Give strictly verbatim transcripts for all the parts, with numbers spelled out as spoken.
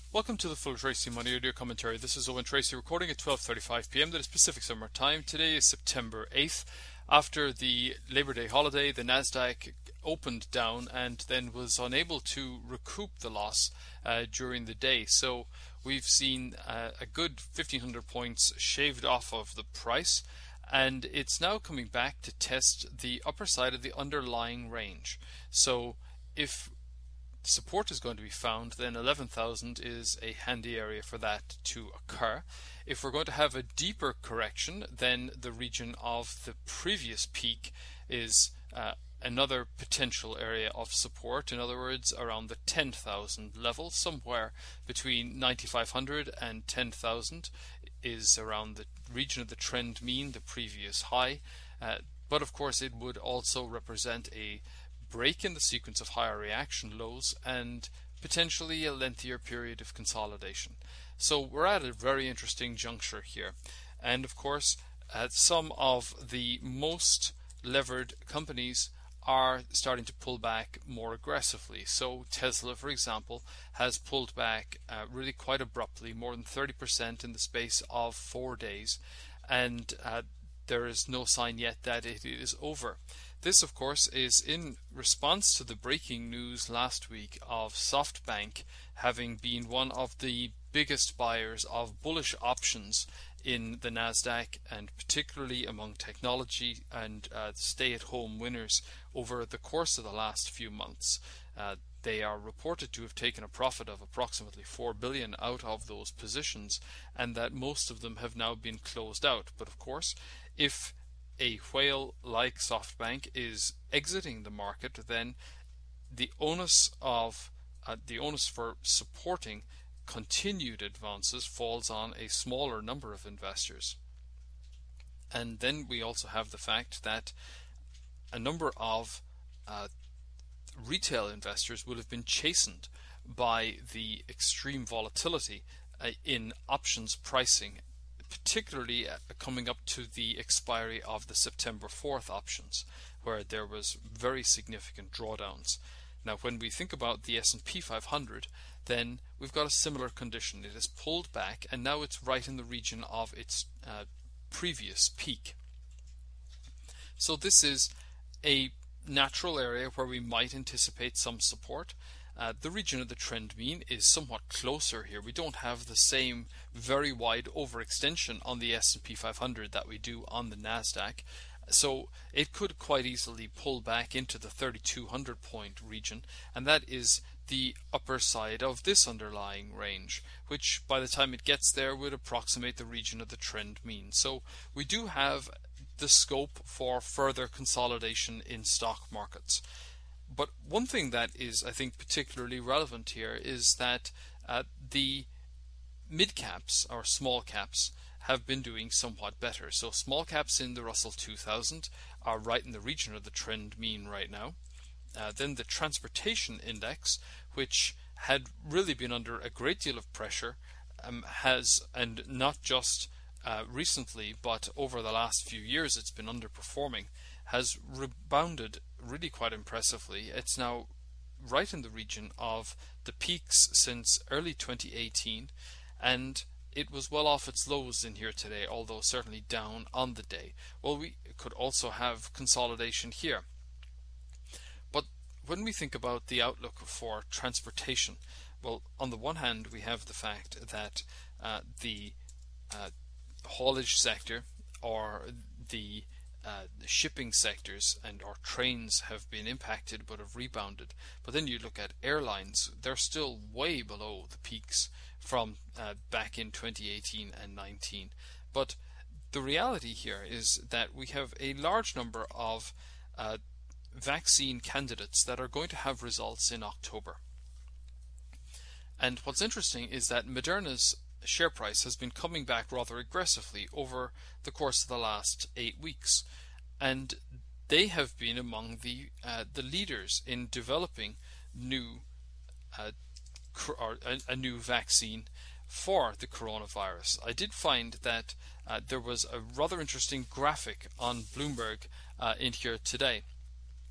Welcome to the Full Tracy Money Audio Commentary. This is Owen Tracy recording at twelve thirty-five p m. That is Pacific Summer Time. Today is September eighth. After the Labor Day holiday, the Nasdaq opened down and then was unable to recoup the loss uh, during the day. So we've seen uh, a good fifteen hundred points shaved off of the price, and it's now coming back to test the upper side of the underlying range. So if support is going to be found, then eleven thousand is a handy area for that to occur. If we're going to have a deeper correction, then the region of the previous peak is uh, another potential area of support. In other words, around the ten thousand level, somewhere between ninety-five hundred and ten thousand is around the region of the trend mean, the previous high. Uh, but of course it would also represent a break in the sequence of higher reaction lows and potentially a lengthier period of consolidation. So we're at a very interesting juncture here. And of course, uh, some of the most levered companies are starting to pull back more aggressively. So Tesla, for example, has pulled back uh, really quite abruptly, more than thirty percent in the space of four days. And uh, there is no sign yet that it is over. This, of course, is in response to the breaking news last week of SoftBank having been one of the biggest buyers of bullish options in the Nasdaq, and particularly among technology and uh, stay-at-home winners over the course of the last few months. Uh, they are reported to have taken a profit of approximately four billion dollars out of those positions, and that most of them have now been closed out. But of course, if a whale like SoftBank is exiting the market, then the onus of uh, the onus for supporting continued advances falls on a smaller number of investors. And then we also have the fact that a number of uh, retail investors would have been chastened by the extreme volatility uh, in options pricing, particularly coming up to the expiry of the September fourth options, where there was very significant drawdowns. Now, when we think about the S and P five hundred, then we've got a similar condition. It has pulled back, and now it's right in the region of its uh, previous peak. So this is a natural area where we might anticipate some support. Uh, the region of the trend mean is somewhat closer here. We don't have the same very wide overextension on the S and P five hundred that we do on the Nasdaq. So it could quite easily pull back into the thirty-two hundred point region, and that is the upper side of this underlying range, which by the time it gets there would approximate the region of the trend mean. So we do have the scope for further consolidation in stock markets. But one thing that is, I think, particularly relevant here is that uh, the mid caps or small caps have been doing somewhat better. So small caps in the Russell two thousand are right in the region of the trend mean right now. Uh, then the transportation index, which had really been under a great deal of pressure, um, has, and not just uh, recently, but over the last few years it's been underperforming, has rebounded really quite impressively. It's now right in the region of the peaks since early twenty eighteen, and it was well off its lows in here today, although certainly down on the day. Well, we could also have consolidation here. But when we think about the outlook for transportation, well, on the one hand we have the fact that uh, the uh, haulage sector, or the Uh, the shipping sectors and our trains have been impacted but have rebounded. But then you look at airlines, they're still way below the peaks from uh, back in twenty eighteen and nineteen. But the reality here is that we have a large number of uh, vaccine candidates that are going to have results in October. And what's interesting is that Moderna's share price has been coming back rather aggressively over the course of the last eight weeks, and they have been among the uh, the leaders in developing new uh, or a, a new vaccine for the coronavirus. I did find that uh, there was a rather interesting graphic on Bloomberg uh, in here today,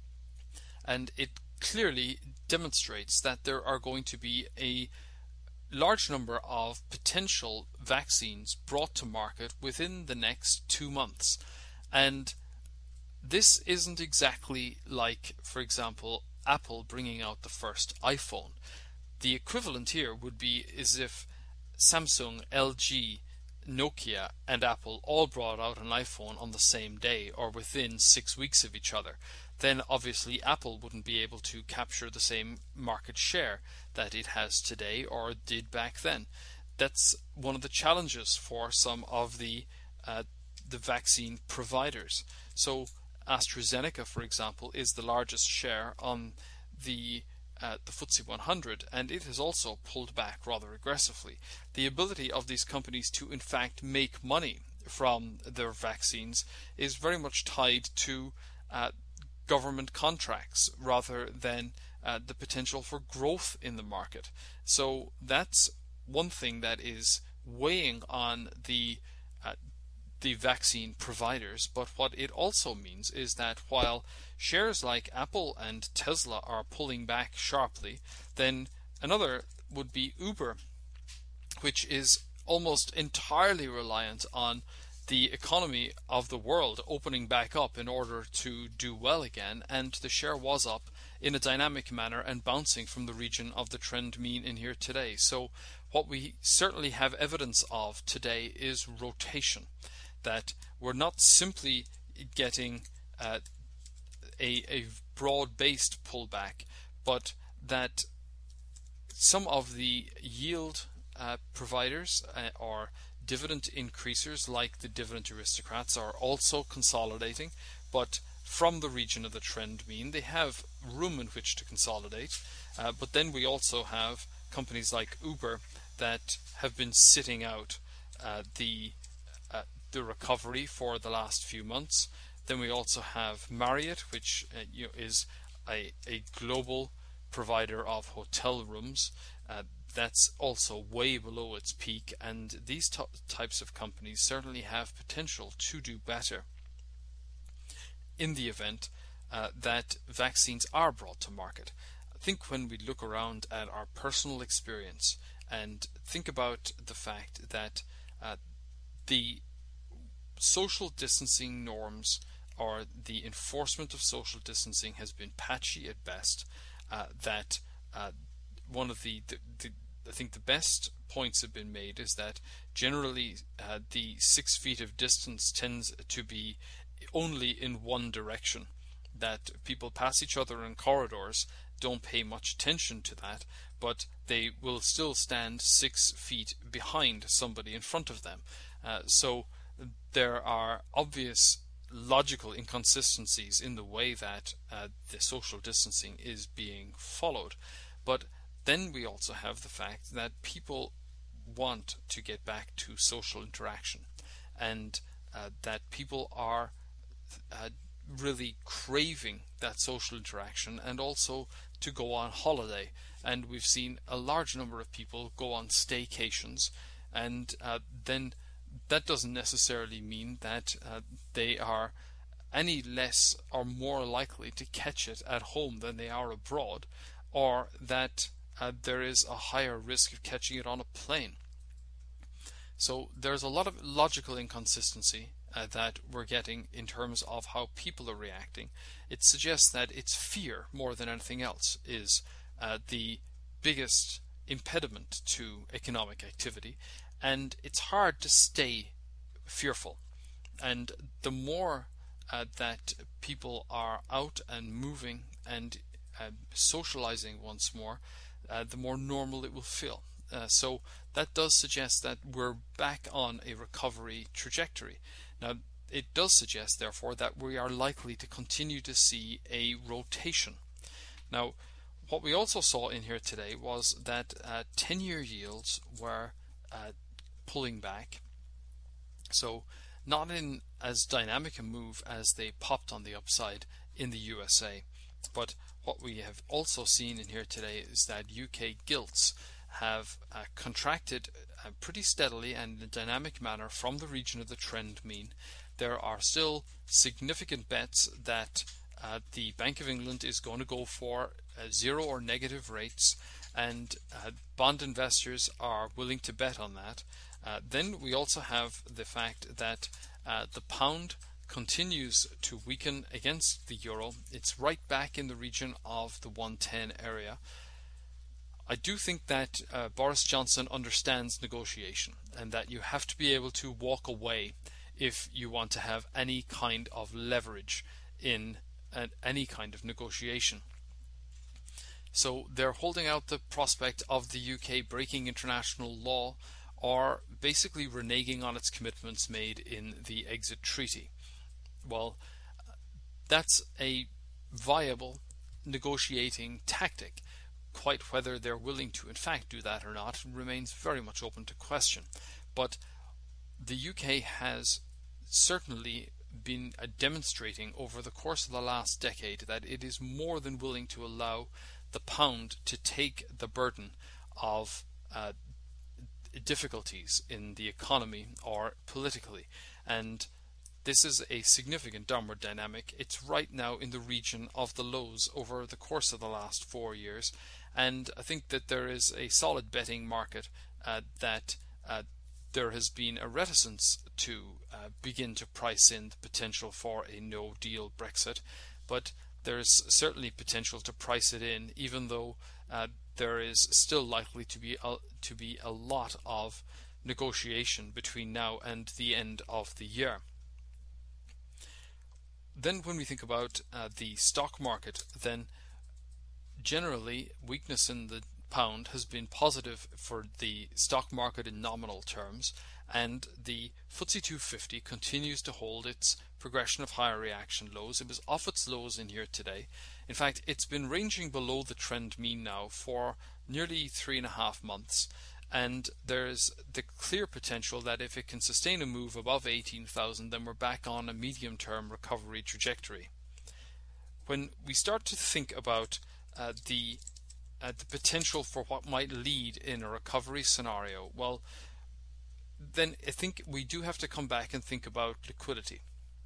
and it clearly demonstrates that there are going to be a large number of potential vaccines brought to market within the next two months. And this isn't exactly like, for example, Apple bringing out the first iPhone. The equivalent here would be as if Samsung, L G, Nokia and Apple all brought out an iPhone on the same day or within six weeks of each other. Then obviously Apple wouldn't be able to capture the same market share that it has today or did back then. That's one of the challenges for some of the uh, the vaccine providers. So AstraZeneca, for example, is the largest share on the uh, the F T S E one hundred, and it has also pulled back rather aggressively. The ability of these companies to in fact make money from their vaccines is very much tied to uh, government contracts rather than uh, the potential for growth in the market. So that's one thing that is weighing on the uh, the vaccine providers. But what it also means is that while shares like Apple and Tesla are pulling back sharply, then another would be Uber, which is almost entirely reliant on the economy of the world opening back up in order to do well again, and the share was up in a dynamic manner and bouncing from the region of the trend mean in here today. So what we certainly have evidence of today is rotation, that we're not simply getting uh, a, a broad-based pullback, but that some of the yield uh, providers uh, or dividend increasers like the dividend aristocrats are also consolidating, but from the region of the trend mean. They have room in which to consolidate, uh, but then we also have companies like Uber that have been sitting out uh, the uh, the recovery for the last few months. Then we also have Marriott, which uh, you know, is a, a global provider of hotel rooms. Uh, that's also way below its peak, and these t- types of companies certainly have potential to do better in the event uh, that vaccines are brought to market. I think when we look around at our personal experience and think about the fact that uh, the social distancing norms or the enforcement of social distancing has been patchy at best, uh, that uh, one of the, the, the I think the best points have been made is that generally uh, the six feet of distance tends to be only in one direction, that people pass each other in corridors, don't pay much attention to that, but they will still stand six feet behind somebody in front of them. Uh, so there are obvious logical inconsistencies in the way that uh, the social distancing is being followed. But then we also have the fact that people want to get back to social interaction, and uh, that people are uh, really craving that social interaction, and also to go on holiday. And we've seen a large number of people go on staycations, and uh, then that doesn't necessarily mean that uh, they are any less or more likely to catch it at home than they are abroad, or that uh, there is a higher risk of catching it on a plane. So there's a lot of logical inconsistency uh, that we're getting in terms of how people are reacting. It suggests that it's fear more than anything else is uh, the biggest impediment to economic activity, and it's hard to stay fearful. And the more uh, that people are out and moving and uh, socializing once more, uh, the more normal it will feel. Uh, so that does suggest that we're back on a recovery trajectory. Now, it does suggest, therefore, that we are likely to continue to see a rotation. Now, what we also saw in here today was that uh, ten-year yields were uh, pulling back. So not in as dynamic a move as they popped on the upside in the U S A. But what we have also seen in here today is that U K gilts have uh, contracted uh, pretty steadily and in a dynamic manner from the region of the trend mean. There are still significant bets that uh, the Bank of England is going to go for uh, zero or negative rates, and uh, bond investors are willing to bet on that. Uh, then we also have the fact that uh, the pound continues to weaken against the euro. It's right back in the region of the one ten area. I do think that uh, Boris Johnson understands negotiation, and that you have to be able to walk away if you want to have any kind of leverage in uh, any kind of negotiation. So they're holding out the prospect of the U K breaking international law, or basically reneging on its commitments made in the exit treaty. Well, that's a viable negotiating tactic. Quite whether they're willing to in fact do that or not remains very much open to question. But the U K has certainly been uh, demonstrating over the course of the last decade that it is more than willing to allow the pound to take the burden of uh, difficulties in the economy or politically, and this is a significant downward dynamic. It's right now in the region of the lows over the course of the last four years, and I think that there is a solid betting market uh, that uh, there has been a reticence to uh, begin to price in the potential for a no-deal Brexit, but there is certainly potential to price it in, even though uh, there is still likely to be a, to be a lot of negotiation between now and the end of the year. Then when we think about uh, the stock market, then generally weakness in the pound has been positive for the stock market in nominal terms, and the F T S E two fifty continues to hold its progression of higher reaction lows. It was off its lows in here today. In fact, it's been ranging below the trend mean now for nearly three and a half months, and there's the clear potential that if it can sustain a move above eighteen thousand, then we're back on a medium-term recovery trajectory. When we start to think about uh, the uh, the potential for what might lead in a recovery scenario, well, then I think we do have to come back and think about liquidity.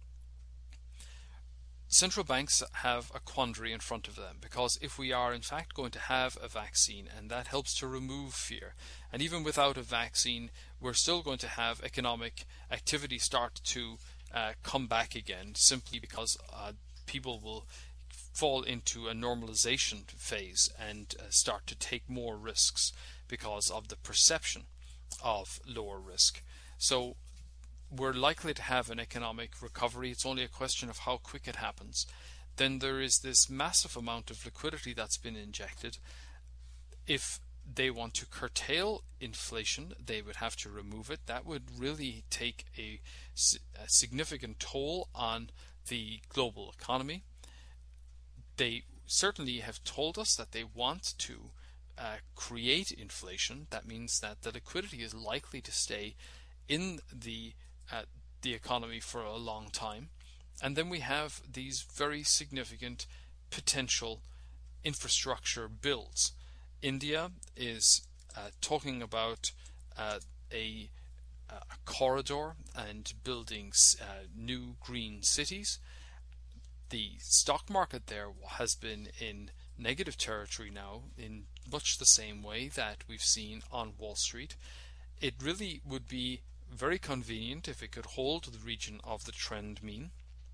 Central banks have a quandary in front of them, because if we are in fact going to have a vaccine, and that helps to remove fear, and even without a vaccine we're still going to have economic activity start to uh, come back again, simply because uh, people will fall into a normalization phase and uh, start to take more risks because of the perception of lower risk. So we're likely to have an economic recovery. It's only a question of how quick it happens. Then there is this massive amount of liquidity that's been injected. If they want to curtail inflation, they would have to remove it. That would really take a, a significant toll on the global economy. They certainly have told us that they want to uh, create inflation. That means that the liquidity is likely to stay in the uh, the economy for a long time. And then we have these very significant potential infrastructure builds. India is uh, talking about uh, a, a corridor and building uh, new green cities. The stock market there has been in negative territory now in much the same way that we've seen on Wall Street. It really would be very convenient if it could hold the region of the trend mean.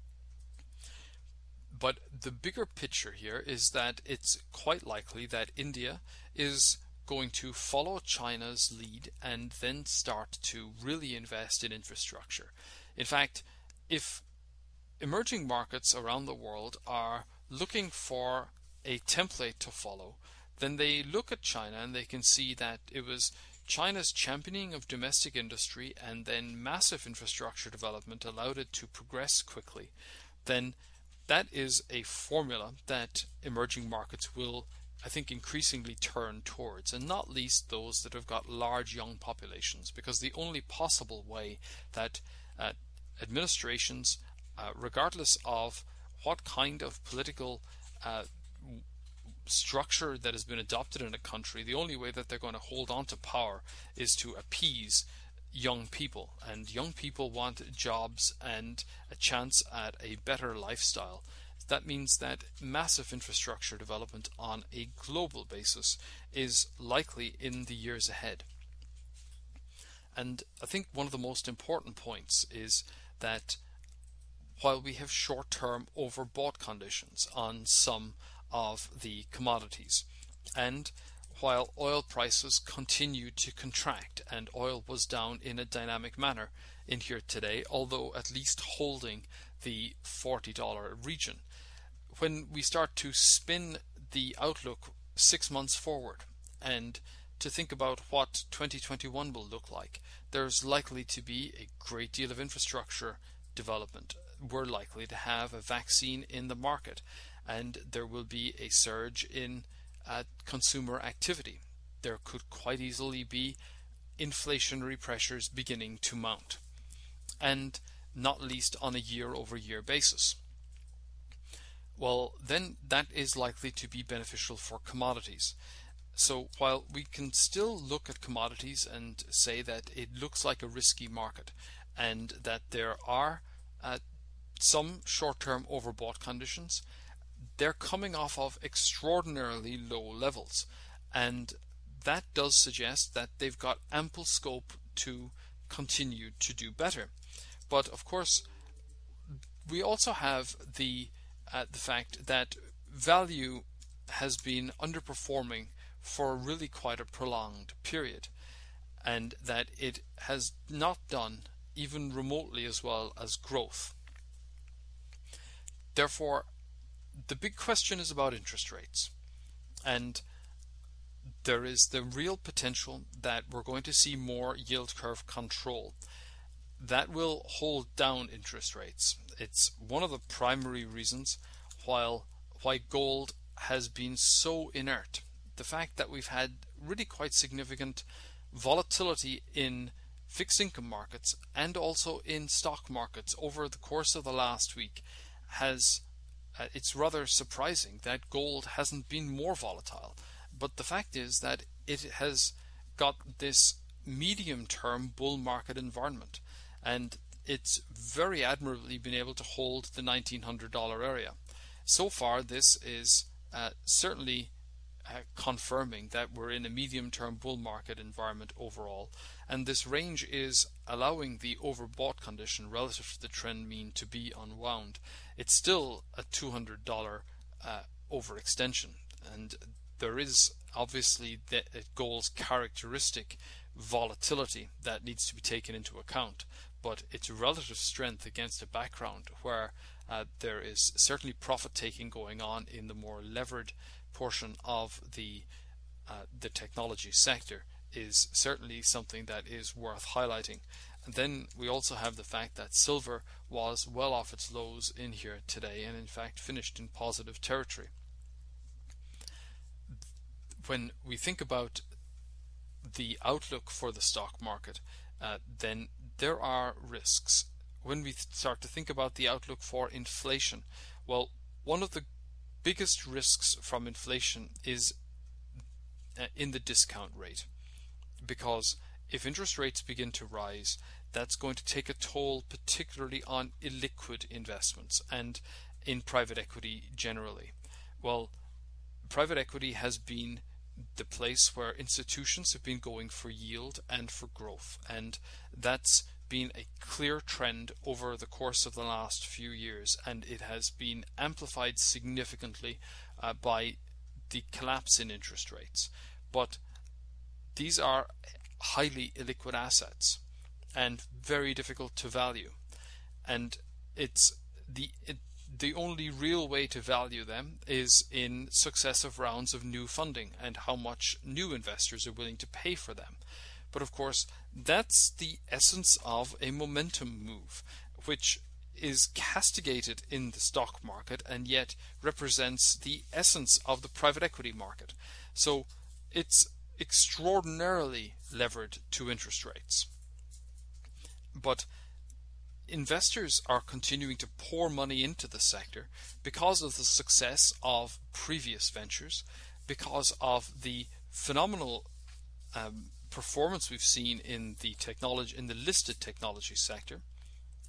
But the bigger picture here is that it's quite likely that India is going to follow China's lead and then start to really invest in infrastructure. In fact, if emerging markets around the world are looking for a template to follow, then they look at China and they can see that it was China's championing of domestic industry and then massive infrastructure development allowed it to progress quickly. Then that is a formula that emerging markets will, I think, increasingly turn towards, and not least those that have got large young populations, because the only possible way that uh, administrations, uh, regardless of what kind of political uh, structure that has been adopted in a country, the only way that they're going to hold on to power is to appease young people, and young people want jobs and a chance at a better lifestyle. That means that massive infrastructure development on a global basis is likely in the years ahead. And I think one of the most important points is that while we have short-term overbought conditions on some of the commodities, and while oil prices continue to contract and oil was down in a dynamic manner in here today, although at least holding the forty dollar region, when we start to spin the outlook six months forward and to think about what twenty twenty-one will look like, there's likely to be a great deal of infrastructure development. We're likely to have a vaccine in the market, and there will be a surge in uh, consumer activity. There could quite easily be inflationary pressures beginning to mount, and not least on a year-over-year basis. Well, then that is likely to be beneficial for commodities. So while we can still look at commodities and say that it looks like a risky market and that there are uh, some short-term overbought conditions, they're coming off of extraordinarily low levels, and that does suggest that they've got ample scope to continue to do better. But of course, we also have the uh, the fact that value has been underperforming for really quite a prolonged period, and that it has not done even remotely as well as growth. Therefore, the big question is about interest rates, and there is the real potential that we're going to see more yield curve control. That will hold down interest rates. It's one of the primary reasons while why gold has been so inert. The fact that we've had really quite significant volatility in fixed income markets and also in stock markets over the course of the last week has uh, it's rather surprising that gold hasn't been more volatile. But the fact is that it has got this medium-term bull market environment, and it's very admirably been able to hold the nineteen hundred dollar area. So far, this is uh, certainly uh, confirming that we're in a medium-term bull market environment overall, and this range is allowing the overbought condition relative to the trend mean to be unwound. It's still a two hundred dollar uh, overextension, and there is obviously the gold's characteristic volatility that needs to be taken into account, but its relative strength against a background where uh, there is certainly profit taking going on in the more levered portion of the uh, the technology sector is certainly something that is worth highlighting. And then we also have the fact that silver was well off its lows in here today and in fact finished in positive territory. When we think about the outlook for the stock market, uh, then there are risks. When we start to think about the outlook for inflation, well, one of the biggest risks from inflation is uh, in the discount rate, because if interest rates begin to rise, that's going to take a toll particularly on illiquid investments and in private equity generally. Well, private equity has been the place where institutions have been going for yield and for growth, and that's been a clear trend over the course of the last few years, and it has been amplified significantly uh, by the collapse in interest rates. But these are highly illiquid assets and very difficult to value, and it's the it, the only real way to value them is in successive rounds of new funding and how much new investors are willing to pay for them. But of course, that's the essence of a momentum move, which is castigated in the stock market and yet represents the essence of the private equity market. So it's extraordinarily levered to interest rates. But investors are continuing to pour money into the sector because of the success of previous ventures, because of the phenomenal um, performance we've seen in the technology in the listed technology sector,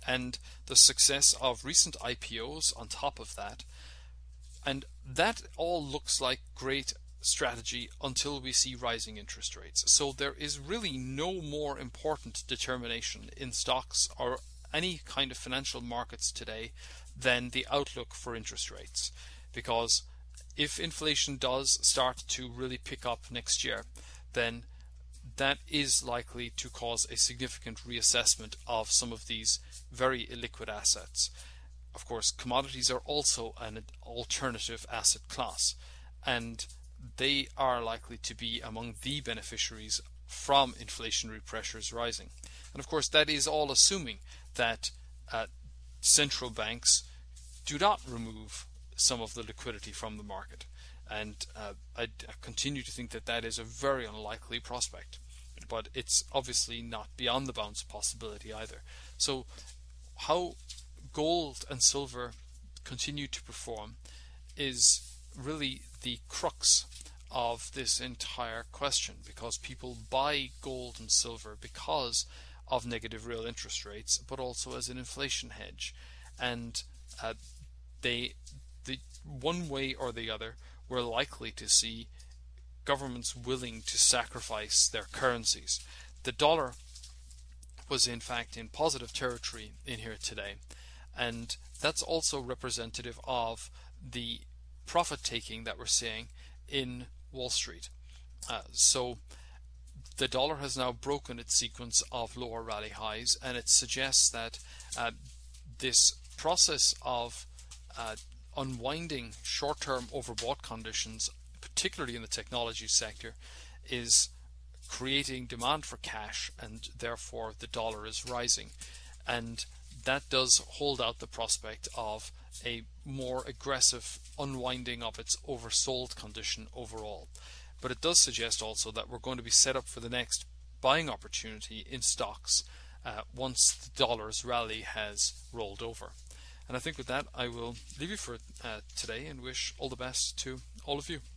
and the success of recent I P Os on top of that. And that all looks like great strategy until we see rising interest rates. So there is really no more important determination in stocks or any kind of financial markets today than the outlook for interest rates. Because if inflation does start to really pick up next year, then that is likely to cause a significant reassessment of some of these very illiquid assets. Of course, commodities are also an alternative asset class, and they are likely to be among the beneficiaries from inflationary pressures rising. And of course, that is all assuming that uh, central banks do not remove some of the liquidity from the market. And uh, I, I continue to think that that is a very unlikely prospect. But it's obviously not beyond the bounds of possibility either. So how gold and silver continue to perform is really the crux of this entire question, because people buy gold and silver because of negative real interest rates, but also as an inflation hedge. And uh, they, the one way or the other, we're likely to see governments willing to sacrifice their currencies. The dollar was in fact in positive territory in here today, and that's also representative of the profit taking that we're seeing in Wall Street. Uh, so the dollar has now broken its sequence of lower rally highs, and it suggests that uh, this process of uh, unwinding short-term overbought conditions, particularly in the technology sector, is creating demand for cash, and therefore the dollar is rising. And that does hold out the prospect of a more aggressive unwinding of its oversold condition overall. But it does suggest also that we're going to be set up for the next buying opportunity in stocks uh, once the dollar's rally has rolled over. And I think with that I will leave you for uh, today and wish all the best to all of you.